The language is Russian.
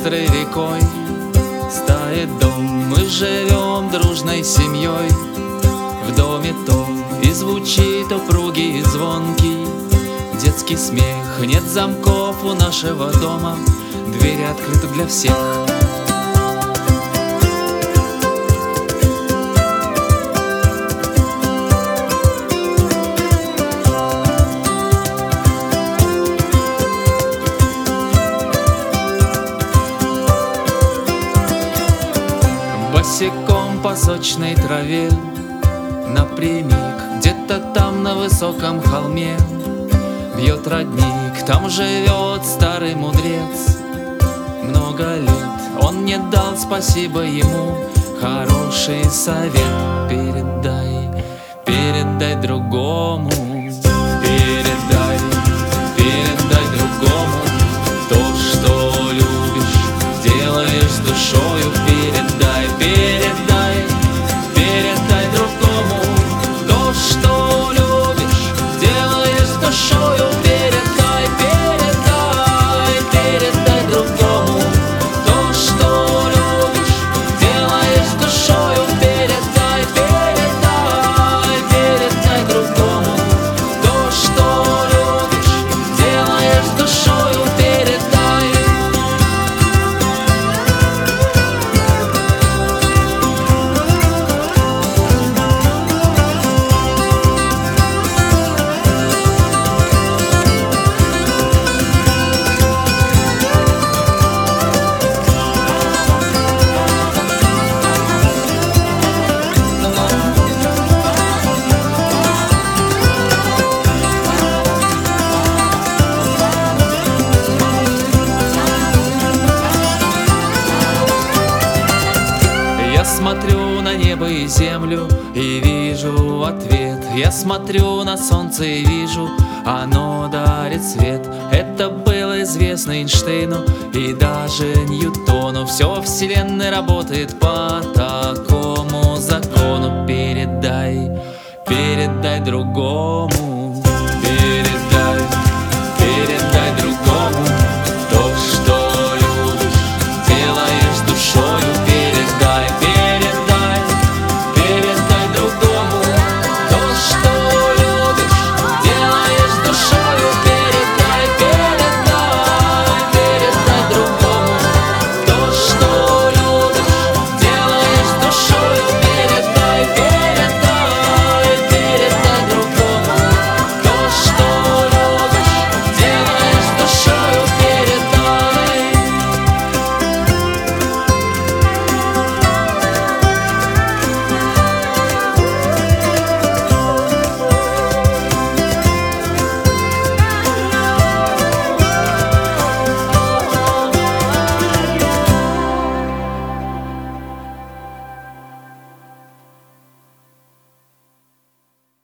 быстрой рекой стоит дом, мы живем дружной семьей. В доме то и звучит упругий и звонкий детский смех. Нет замков у нашего дома, двери открыты для всех. Босиком по сочной траве напрямик, где-то там на высоком холме бьет родник, там живет старый мудрец. Много лет он мне дал, спасибо ему, хороший совет. Передай, передай другому, передай, передай другому то, что любишь, делаешь с душою. Передай, передай, передай другому то, что любишь, делаешь с душою. Передай, передай, передай другому то, что любишь, делаешь с душою. Передай, передай, передай другому то, что любишь, делаешь с душою. Передай. Я смотрю на небо и землю и вижу ответ. Я смотрю на солнце и вижу, оно дарит свет. Это было известно Эйнштейну и даже Ньютону. Все во вселенной работает по такому закону. Передай, передай другому